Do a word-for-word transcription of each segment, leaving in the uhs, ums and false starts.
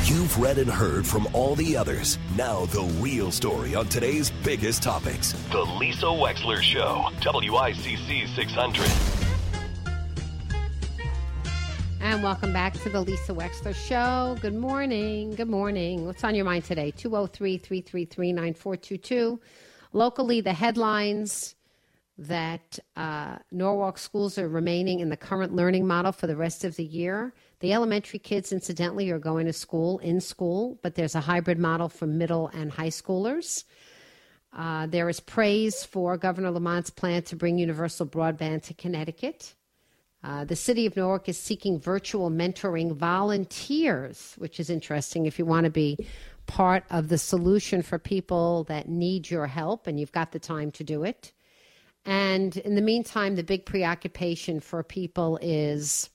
You've read and heard from all the others. Now the real story on today's biggest topics. The Lisa Wexler Show, W I C C six hundred. And welcome back to the Lisa Wexler Show. Good morning. Good morning. What's on your mind today? two oh three, three three three, nine four two two. Locally, the headlines that uh, Norwalk schools are remaining in the current learning model for the rest of the year. The elementary kids, incidentally, are going to school in school, but there's a hybrid model for middle and high schoolers. Uh, there is praise for Governor Lamont's plan to bring universal broadband to Connecticut. Uh, the city of Newark is seeking virtual mentoring volunteers, which is interesting if you want to be part of the solution for people that need your help and you've got the time to do it. And in the meantime, the big preoccupation for people is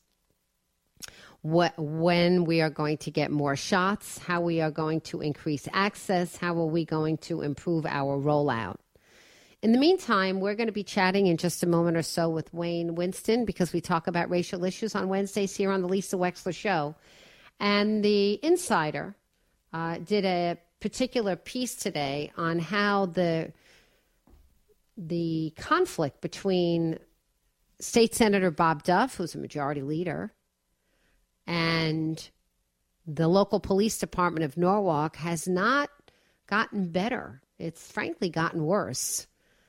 what, when we are going to get more shots, how we are going to increase access, how are we going to improve our rollout. In the meantime, we're going to be chatting in just a moment or so with Wayne Winston because we talk about racial issues on Wednesdays here on the Lisa Wexler Show. And the Insider uh, did a particular piece today on how the the conflict between State Senator Bob Duff, who's a majority leader, and the local police department of Norwalk has not gotten better. It's frankly gotten worse,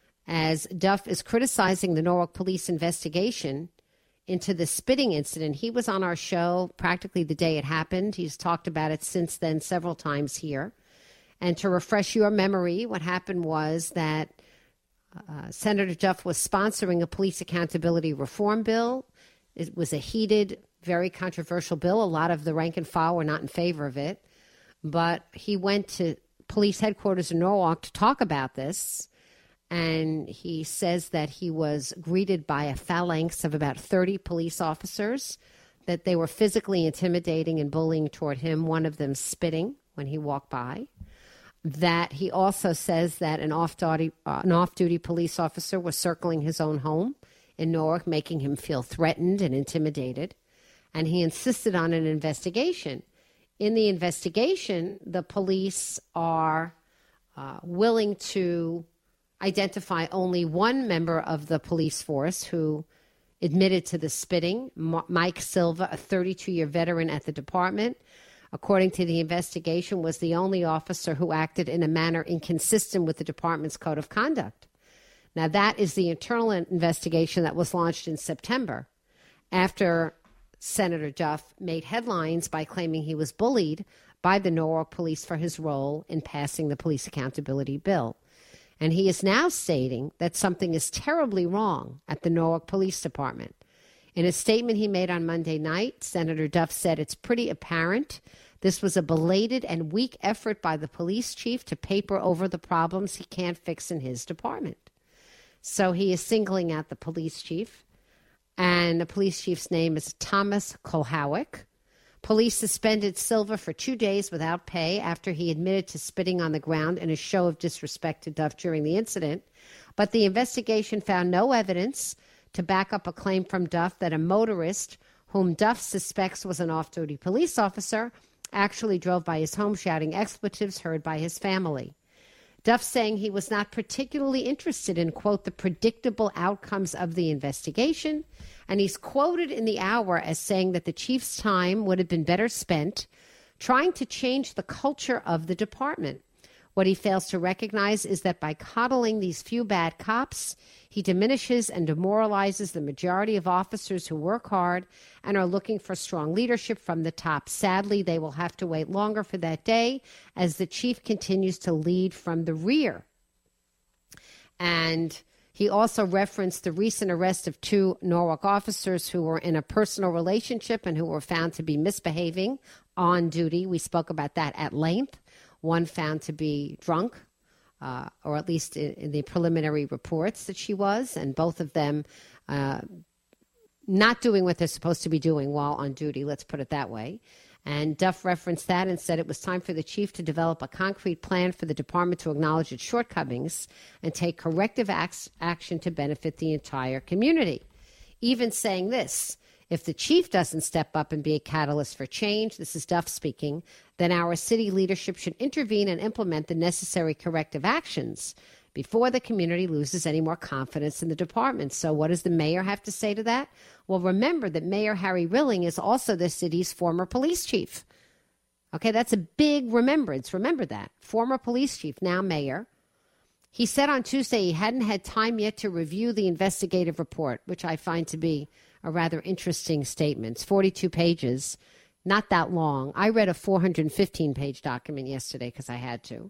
as Duff is criticizing the Norwalk police investigation into the spitting incident. He was on our show practically the day it happened. He's talked about it since then several times here. And to refresh your memory, what happened was that uh, Senator Duff was sponsoring a police accountability reform bill. It was a heated, very controversial bill. A lot of the rank and file were not in favor of it. But he went to police headquarters in Norwalk to talk about this. And he says that he was greeted by a phalanx of about thirty police officers, that they were physically intimidating and bullying toward him, one of them spitting when he walked by. That he also says that an off-duty, uh, an off-duty police officer was circling his own home in Newark, making him feel threatened and intimidated. And he insisted on an investigation. In the investigation, the police are uh, willing to identify only one member of the police force who admitted to the spitting, M- Mike Silva, a thirty-two-year veteran at the department. According to the investigation, was the only officer who acted in a manner inconsistent with the department's code of conduct. Now, that is the internal investigation that was launched in September after Senator Duff made headlines by claiming he was bullied by the Norwalk police for his role in passing the police accountability bill. And he is now stating that something is terribly wrong at the Norwalk Police Department. In a statement he made on Monday night, Senator Duff said it's pretty apparent this was a belated and weak effort by the police chief to paper over the problems he can't fix in his department. So he is singling out the police chief, and the police chief's name is Thomas Kolhowick. Police suspended Silva for two days without pay after he admitted to spitting on the ground in a show of disrespect to Duff during the incident. But the investigation found no evidence to back up a claim from Duff that a motorist whom Duff suspects was an off-duty police officer actually drove by his home shouting expletives heard by his family. Duff saying he was not particularly interested in, quote, the predictable outcomes of the investigation. And he's quoted in the hour as saying that the chief's time would have been better spent trying to change the culture of the department. What he fails to recognize is that by coddling these few bad cops, he diminishes and demoralizes the majority of officers who work hard and are looking for strong leadership from the top. Sadly, they will have to wait longer for that day as the chief continues to lead from the rear. And he also referenced the recent arrest of two Norwalk officers who were in a personal relationship and who were found to be misbehaving on duty. We spoke about that at length. One found to be drunk, uh, or at least in, in the preliminary reports that she was, and both of them uh, not doing what they're supposed to be doing while on duty, let's put it that way. And Duff referenced that and said it was time for the chief to develop a concrete plan for the department to acknowledge its shortcomings and take corrective acts, action to benefit the entire community. Even saying this, If the chief doesn't step up and be a catalyst for change, this is Duff speaking, then our city leadership should intervene and implement the necessary corrective actions before the community loses any more confidence in the department. So what does the mayor have to say to that? Well, remember that Mayor Harry Rilling is also the city's former police chief. Okay, that's a big remembrance. Remember that. Former police chief, now mayor. He said on Tuesday he hadn't had time yet to review the investigative report, which I find to be a rather interesting statement. It's forty-two pages, not that long. I read a four hundred fifteen page document yesterday because I had to.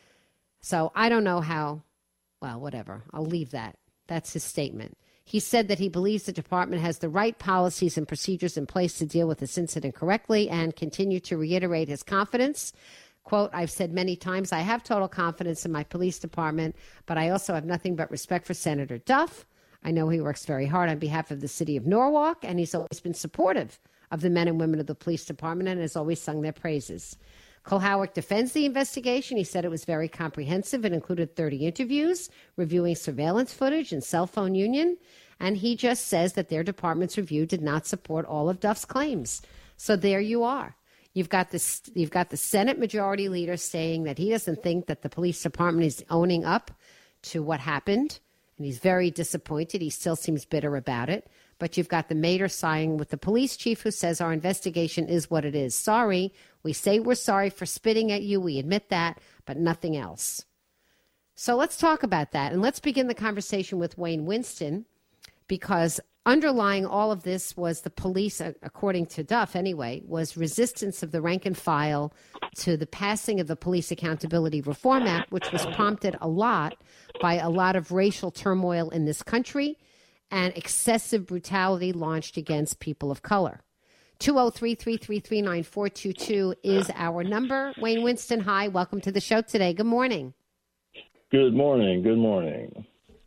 So I don't know how, well, whatever. I'll leave that. That's his statement. He said that he believes the department has the right policies and procedures in place to deal with this incident correctly and continued to reiterate his confidence. Quote, I've said many times I have total confidence in my police department, but I also have nothing but respect for Senator Duff. I know he works very hard on behalf of the city of Norwalk, and he's always been supportive of the men and women of the police department and has always sung their praises. Kohlhauer defends the investigation. He said it was very comprehensive. It included thirty interviews, reviewing surveillance footage and cell phone union. And he just says that their department's review did not support all of Duff's claims. So there you are. You've got this. You've got the Senate Majority Leader saying that he doesn't think that the police department is owning up to what happened. And he's very disappointed. He still seems bitter about it. But you've got the mayor siding with the police chief who says our investigation is what it is. Sorry. We say we're sorry for spitting at you. We admit that, but nothing else. So let's talk about that. And let's begin the conversation with Wayne Winston, because underlying all of this was the police, according to Duff anyway, was resistance of the rank and file to the passing of the Police Accountability Reform Act, which was prompted a lot by a lot of racial turmoil in this country and excessive brutality launched against people of color. two oh three, three three three, nine four two two is our number. Wayne Winston, hi. Welcome to the show today. Good morning. Good morning. Good morning.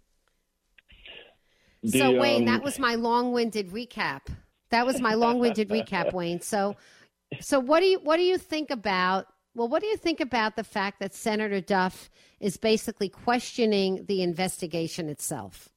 The, so, Wayne, um, that was my long-winded recap. That was my long-winded recap, Wayne. So, so what do you what do you think about? Well, what do you think about the fact that Senator Duff is basically questioning the investigation itself?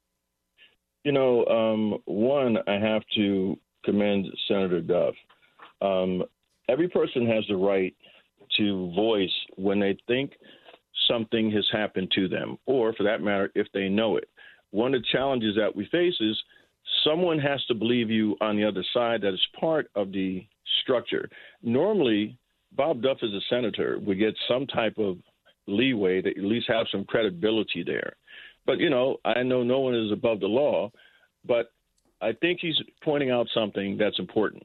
You know, um, one, I have to commend Senator Duff. Um, every person has the right to voice when they think something has happened to them, or for that matter, if they know it. One of the challenges that we face is someone has to believe you on the other side that is part of the structure. Normally, Bob Duff as a senator would get some type of leeway to at least have some credibility there. But, you know, I know no one is above the law, but I think he's pointing out something that's important.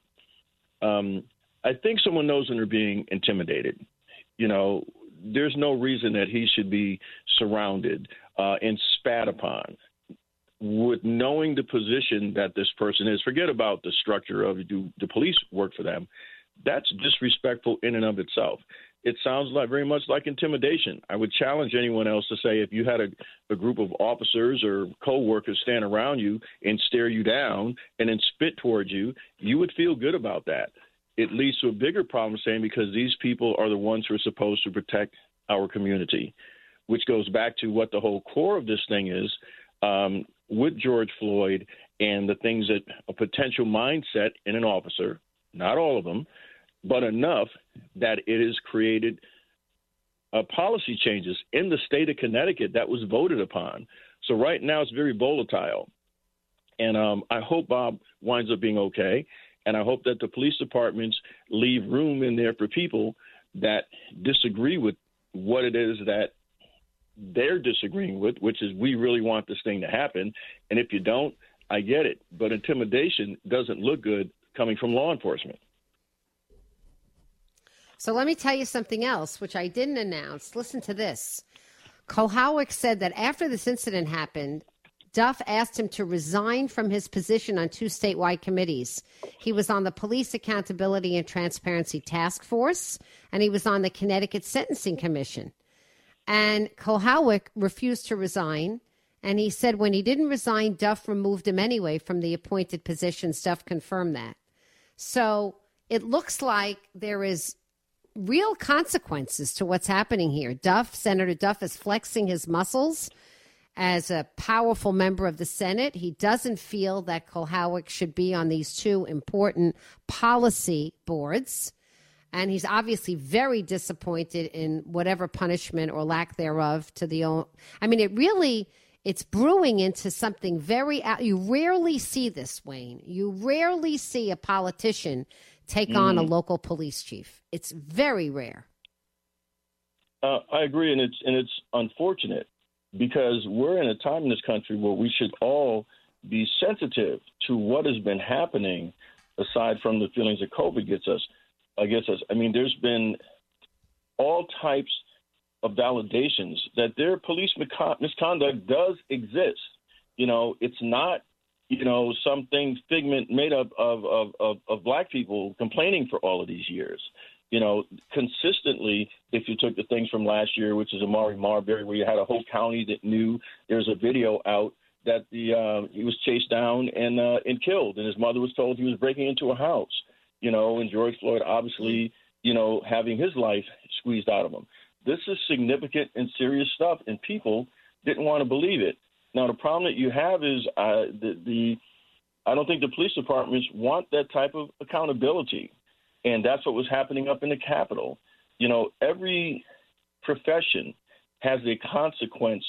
Um, I think someone knows when they're being intimidated. You know, there's no reason that he should be surrounded uh, and spat upon. With knowing the position that this person is, forget about the structure of do the police work for them. That's disrespectful in and of itself. It sounds like very much like intimidation. I would challenge anyone else to say if you had a, a group of officers or co-workers stand around you and stare you down and then spit towards you, you would feel good about that. It leads to a bigger problem, saying because these people are the ones who are supposed to protect our community, which goes back to what the whole core of this thing is. Um, with George Floyd and the things that a potential mindset in an officer, not all of them, but enough that it has created uh, policy changes in the state of Connecticut that was voted upon. So right now it's very volatile. And um, I hope Bob winds up being okay. And I hope that the police departments leave room in there for people that disagree with what it is that they're disagreeing with, which is we really want this thing to happen. And if you don't, I get it. But intimidation doesn't look good coming from law enforcement. So let me tell you something else, which I didn't announce. Listen to this. Kohlhauer said that after this incident happened, Duff asked him to resign from his position on two statewide committees. He was on the Police Accountability and Transparency Task Force, and he was on the Connecticut Sentencing Commission. And Kohlhauer refused to resign, and he said when he didn't resign, Duff removed him anyway from the appointed positions. Duff confirmed that. So it looks like there is real consequences to what's happening here. Duff, Senator Duff is flexing his muscles as a powerful member of the Senate. He doesn't feel that Kulhauer should be on these two important policy boards. And he's obviously very disappointed in whatever punishment or lack thereof to the own. I mean, it really, it's brewing into something very, you rarely see this, Wayne. You rarely see a politician take mm. on a local police chief. It's very rare. Uh, I agree, and it's and it's unfortunate because we're in a time in this country where we should all be sensitive to what has been happening, aside from the feelings that COVID gets us against us. I mean, there's been all types of validations that their police misconduct does exist. You know, it's not, you know, something figment made up of, of, of, of black people complaining for all of these years. You know, consistently, if you took the things from last year, which is Amari Marbury, where you had a whole county that knew, there's a video out that the uh, he was chased down and uh, and killed, and his mother was told he was breaking into a house. You know, and George Floyd obviously, you know, having his life squeezed out of him. This is significant and serious stuff, and people didn't want to believe it. Now, the problem that you have is uh, the, the I don't think the police departments want that type of accountability. And that's what was happening up in the Capitol. You know, every profession has a consequence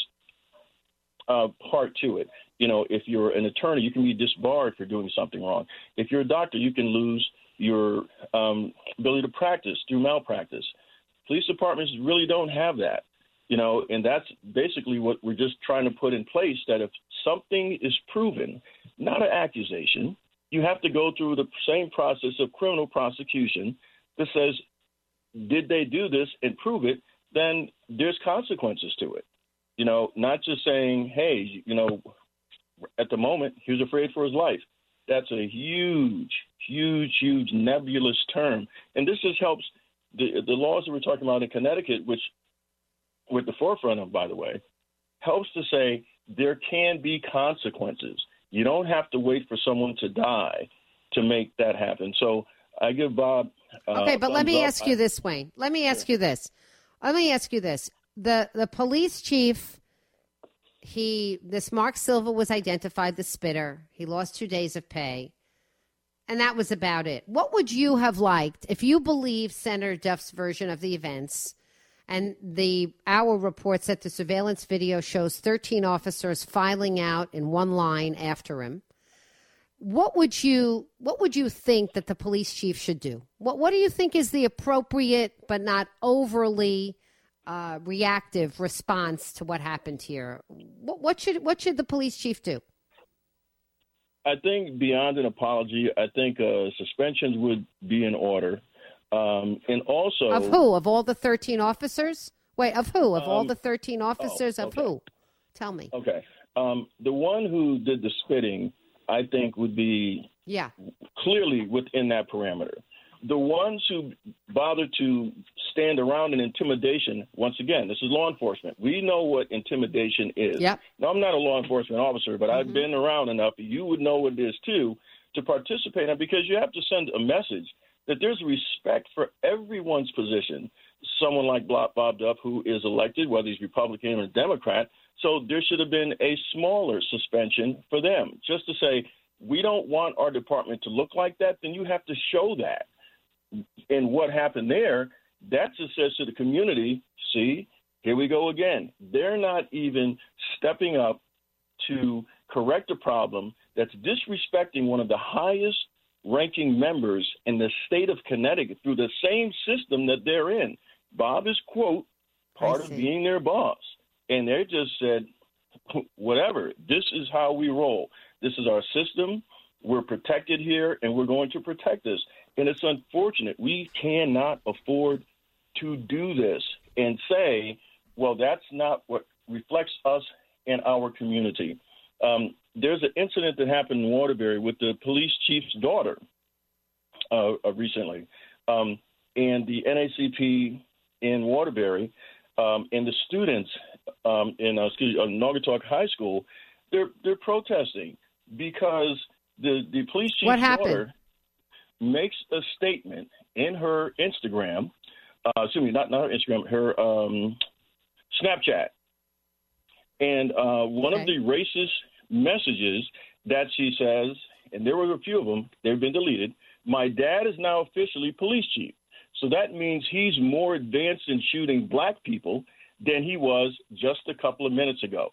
uh, part to it. You know, if you're an attorney, you can be disbarred for doing something wrong. If you're a doctor, you can lose your um, ability to practice through malpractice. Police departments really don't have that. You know, and that's basically what we're just trying to put in place, that if something is proven, not an accusation, you have to go through the same process of criminal prosecution that says, did they do this and prove it, then there's consequences to it. You know, not just saying, hey, you know, at the moment, he was afraid for his life. That's a huge, huge, huge nebulous term. And this just helps the, the laws that we're talking about in Connecticut, which we're at the forefront of, by the way, helps to say there can be consequences. You don't have to wait for someone to die to make that happen. So I give Bob. Uh, okay, but let me up. ask you this, Wayne. Let me ask sure. you this. Let me ask you this. The the police chief, he this Mark Silva was identified the spitter. He lost two days of pay, and that was about it. What would you have liked if you believe Senator Duff's version of the events? And the our reports that the surveillance video shows thirteen officers filing out in one line after him. What would you what would you think that the police chief should do? What what do you think is the appropriate but not overly uh, reactive response to what happened here? What, what should what should the police chief do? I think beyond an apology, I think uh, suspensions would be in order. Um, and also of who? Of all the thirteen officers? Wait, of who? Of um, all the thirteen officers? Oh, okay. Of who? Tell me. Okay. Um, the one who did the spitting, I think, would be yeah. clearly within that parameter. The ones who bother to stand around in intimidation, once again, this is law enforcement. We know what intimidation is. Yep. Now, I'm not a law enforcement officer, but mm-hmm. I've been around enough. You would know what it is, too, to participate in it, because you have to send a message that there's respect for everyone's position. Someone like Bob Duff, who is elected, whether he's Republican or Democrat, so there should have been a smaller suspension for them. Just to say, we don't want our department to look like that, then you have to show that. And what happened there, that just says to the community, see, here we go again. They're not even stepping up to correct a problem that's disrespecting one of the highest ranking members in the state of Connecticut through the same system that they're in. Bob is, quote, part of being their boss. And they just said, whatever, this is how we roll. This is our system. We're protected here, and we're going to protect this. And it's unfortunate. We cannot afford to do this and say, well, that's not what reflects us and our community. Um, there's an incident that happened in Waterbury with the police chief's daughter uh, uh, recently. Um, and the N A C P in Waterbury um, and the students um, in uh, excuse, uh, Naugatuck High School, they're they're protesting because the, the police chief's what happened? daughter makes a statement in her Instagram, uh, excuse me, not, not her Instagram, her um, Snapchat. And uh, one okay. of the racist messages that she says, and there were a few of them, they've been deleted, my dad is now officially police chief. So that means he's more advanced in shooting black people than he was just a couple of minutes ago.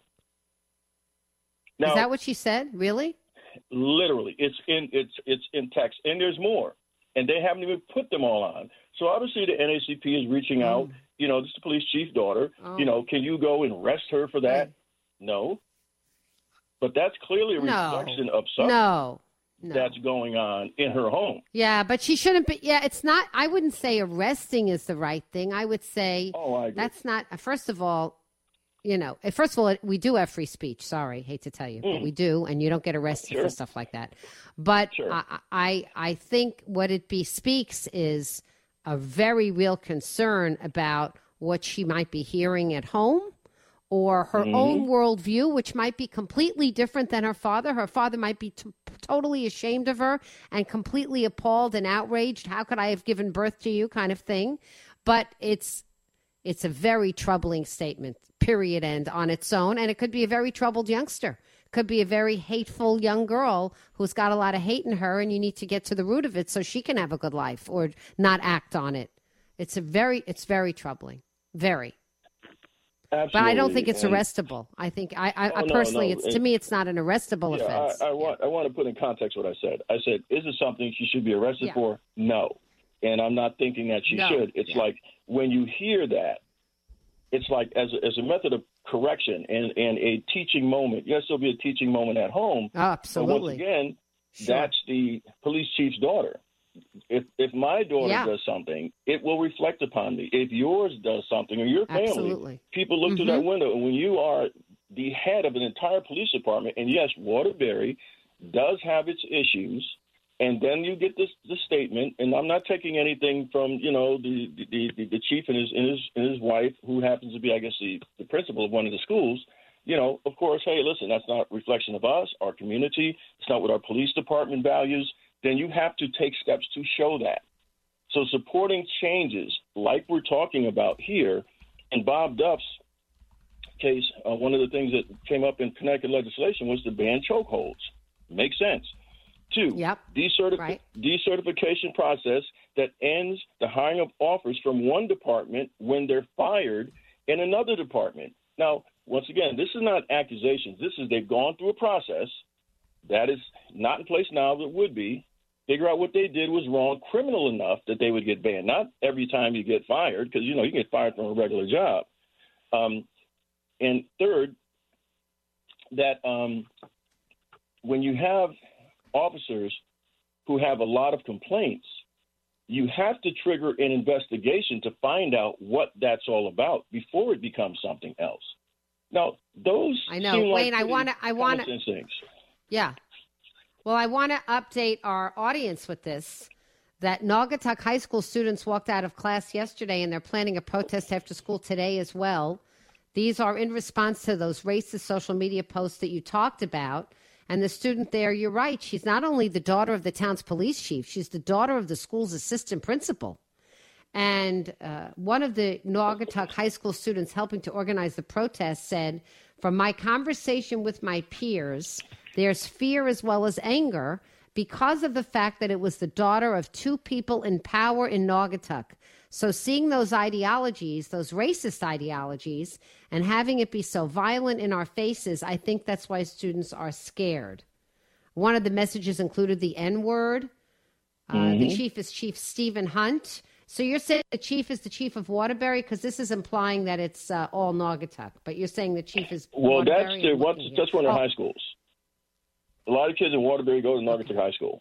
Now, is that what she said? Really? Literally, it's in it's it's in text, and there's more, and they haven't even put them all on. So obviously, the N double A C P is reaching out. Mm. You know, this is the police chief's daughter. Oh. You know, can you go and arrest her for that? Right. No, but that's clearly a no. reflection of something no. no. that's going on in her home. Yeah, but she shouldn't be. Yeah, it's not. I wouldn't say arresting is the right thing. I would say oh, I agree. That's not. First of all, you know, first of all, we do have free speech. Sorry, hate to tell you, mm. but we do, and you don't get arrested sure. for stuff like that. But sure. I, I, I think what it bespeaks is a very real concern about what she might be hearing at home, or her mm-hmm. own worldview, which might be completely different than her father. Her father might be t- totally ashamed of her and completely appalled and outraged. How could I have given birth to you, kind of thing. But it's it's a very troubling statement, period, end, on its own. And it could be a very troubled youngster. Could be a very hateful young girl who's got a lot of hate in her, and you need to get to the root of it so she can have a good life or not act on it. It's a very, it's very troubling. Very. Absolutely. But I don't think it's and, arrestable. I think I, I, oh, I personally, no, no. it's to me, it's not an arrestable yeah, offense. I, I want I want to put in context what I said. I said, is it something she should be arrested yeah. for? No, and I'm not thinking that she no. should. It's yeah. like when you hear that, it's like as a, as a method of correction and, and a teaching moment. Yes, there'll be a teaching moment at home. Oh, absolutely. But once again, sure. that's the police chief's daughter. If if my daughter yeah. does something, it will reflect upon me. If yours does something or your family, absolutely. people look mm-hmm. through that window. And when you are the head of an entire police department, and yes, Waterbury does have its issues, and then you get this the statement, and I'm not taking anything from, you know, the the, the, the chief and his, and his and his wife, who happens to be, I guess, the, the principal of one of the schools. You know, of course, hey, listen, that's not a reflection of us, our community. It's not what our police department values. Then you have to take steps to show that. So supporting changes like we're talking about here, in Bob Duff's case, uh, one of the things that came up in Connecticut legislation was to ban chokeholds. Makes sense. Two, yep. decertif- right. decertification process that ends the hiring of offers from one department when they're fired in another department. Now, once again, this is not accusations. This is they've gone through a process that is not in place now, but would be. Figure out what they did was wrong, criminal enough that they would get banned. Not every time you get fired, because, you know, you can get fired from a regular job. Um, and third, that um, when you have officers who have a lot of complaints, you have to trigger an investigation to find out what that's all about before it becomes something else. Now, those I know, seem Wayne. like I want to. I want to. Yeah. Well, I want to update our audience with this, that Naugatuck High School students walked out of class yesterday, and they're planning a protest after school today as well. These are in response to those racist social media posts that you talked about. And the student there, you're right, she's not only the daughter of the town's police chief, she's the daughter of the school's assistant principal. And uh, one of the Naugatuck High School students helping to organize the protest said, from my conversation with my peers, there's fear as well as anger because of the fact that it was the daughter of two people in power in Naugatuck. So seeing those ideologies, those racist ideologies, and having it be so violent in our faces, I think that's why students are scared. One of the messages included the N-word. Uh, mm-hmm. The chief is Chief Stephen Hunt. So you're saying the chief is the chief of Waterbury? Because this is implying that it's uh, all Naugatuck. But you're saying the chief is Well, Waterbury? that's, the, what's, that's one of the oh. high schools. A lot of kids in Waterbury go to Naugatuck High School.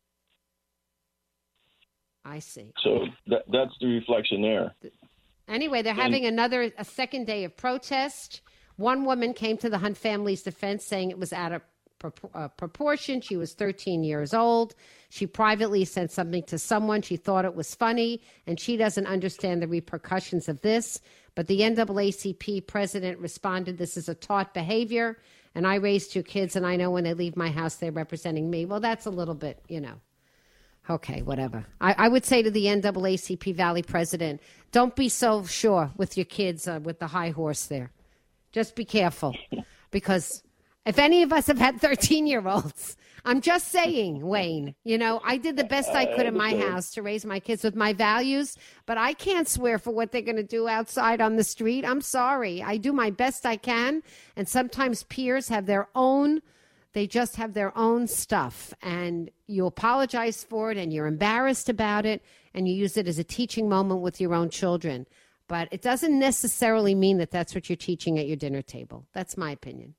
I see. So that, that's the reflection there. Anyway, they're having and, another, a second day of protest. One woman came to the Hunt family's defense saying it was out of pro- uh, proportion. She was thirteen years old. She privately sent something to someone. She thought it was funny, and she doesn't understand the repercussions of this. But the N double A C P president responded, this is a taught behavior, and I raised two kids, and I know when they leave my house, they're representing me. Well, that's a little bit, you know. Okay, whatever. I, I would say to the N double A C P Valley president, don't be so sure with your kids uh, with the high horse there. Just be careful, because if any of us have had thirteen-year-olds, I'm just saying, Wayne, you know, I did the best I could in my house to raise my kids with my values, but I can't swear for what they're going to do outside on the street. I'm sorry. I do my best I can, and sometimes peers have their own, they just have their own stuff, and you apologize for it, and you're embarrassed about it, and you use it as a teaching moment with your own children. But it doesn't necessarily mean that that's what you're teaching at your dinner table. That's my opinion.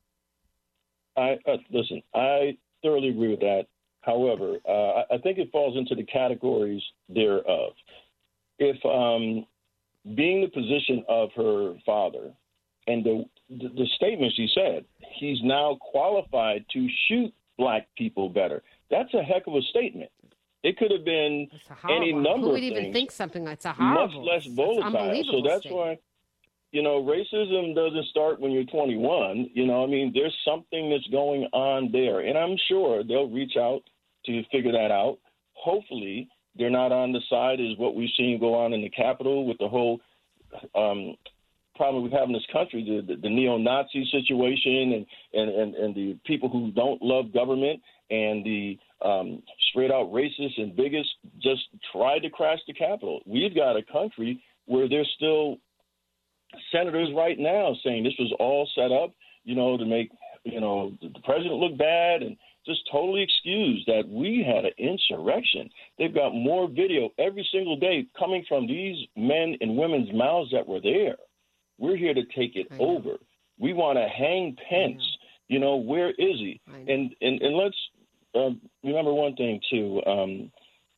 I uh, listen, I thoroughly agree with that. However, uh, I think it falls into the categories thereof. If um, being the position of her father and the, the the statement she said, he's now qualified to shoot black people better. That's a heck of a statement. It could have been any number Who would of even things, think something that's a horrible, much less volatile. So that's statement. why, you know, racism doesn't start when you're twenty-one. You know, I mean, there's something that's going on there. And I'm sure they'll reach out to figure that out. Hopefully they're not on the side as what we've seen go on in the Capitol with the whole um, problem we have in this country, the, the, the neo-Nazi situation and, and, and, and the people who don't love government and the um, straight-out racists and bigots just tried to crash the Capitol. We've got a country where there's still senators right now saying this was all set up, you know, to make, you know, the president look bad and just totally excuse that we had an insurrection. They've got more video every single day coming from these men and women's mouths that were there. We're here to take it over. We want to hang Pence. You know, where is he? And, and and let's uh, remember one thing, too. Um,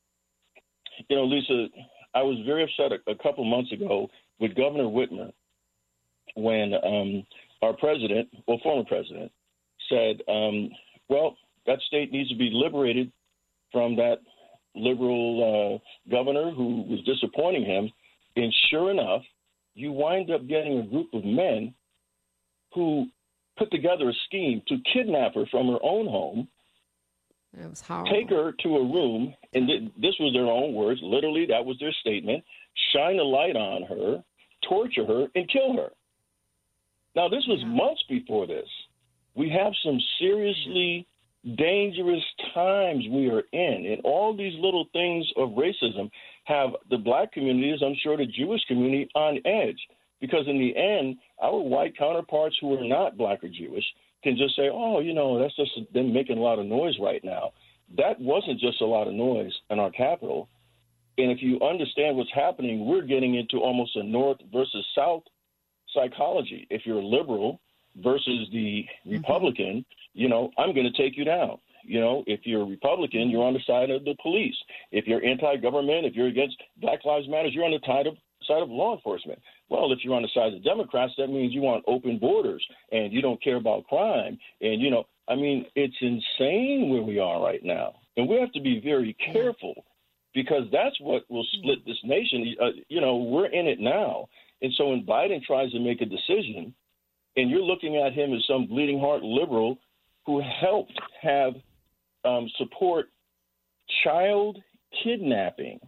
you know, Lisa, I was very upset a, a couple months ago with Governor Whitmer when um, our president, well, former president, said, um, well, that state needs to be liberated from that liberal uh, governor who was disappointing him. And sure enough, you wind up getting a group of men who put together a scheme to kidnap her from her own home, it was horrible. Take her to a room, and th- this was their own words, literally that was their statement, shine a light on her, torture her, and kill her. Now, this was yeah. months before this. We have some seriously dangerous times we are in, and all these little things of racism have the black community, as I'm sure the Jewish community, on edge. Because in the end, our white counterparts who are not black or Jewish can just say, oh, you know, that's just them making a lot of noise right now. That wasn't just a lot of noise in our capital. And if you understand what's happening, we're getting into almost a North versus South psychology. If you're liberal versus the Republican, mm-hmm. you know, I'm going to take you down. You know, if you're a Republican, you're on the side of the police. If you're anti-government, if you're against Black Lives Matter, you're on the side of, side of law enforcement. Well, if you're on the side of the Democrats, that means you want open borders and you don't care about crime. And, you know, I mean, it's insane where we are right now. And we have to be very careful because that's what will split this nation. Uh, you know, we're in it now. And so when Biden tries to make a decision and you're looking at him as some bleeding heart liberal who helped have um, support child kidnapping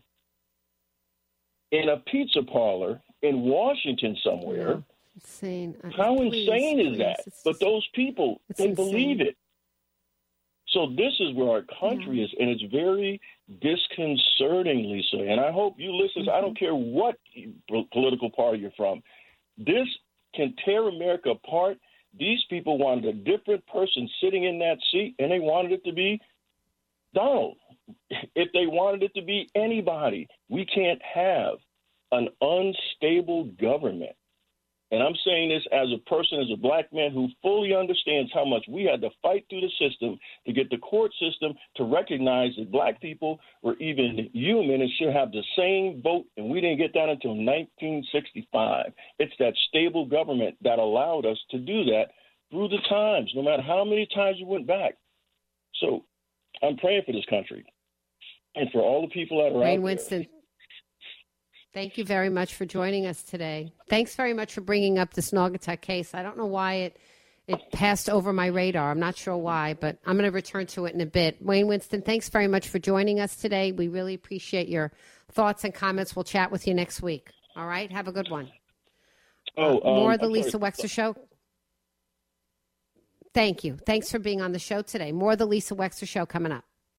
in a pizza parlor in Washington somewhere. Yeah. Insane. How please, insane is please. that? It's but those people, they insane. believe it. So this is where our country yeah. is, and it's very disconcerting, Lisa. And I hope you listen. Mm-hmm. I don't care what political party you're from. This can tear America apart. These people wanted a different person sitting in that seat, and they wanted it to be Donald. If they wanted it to be anybody, we can't have an unstable government. And I'm saying this as a person, as a black man who fully understands how much we had to fight through the system to get the court system to recognize that black people were even human and should have the same vote. And we didn't get that until nineteen sixty-five. It's that stable government that allowed us to do that through the times, no matter how many times we went back. So I'm praying for this country and for all the people that are Wayne out Winston. there. Thank you very much for joining us today. Thanks very much for bringing up this Naugatuck case. I don't know why it it passed over my radar. I'm not sure why, but I'm going to return to it in a bit. Wayne Winston, thanks very much for joining us today. We really appreciate your thoughts and comments. We'll chat with you next week. All right? Have a good one. Oh, uh, more um, of the I'm Lisa sorry. Wexler Show. Thank you. Thanks for being on the show today. More of the Lisa Wexler Show coming up.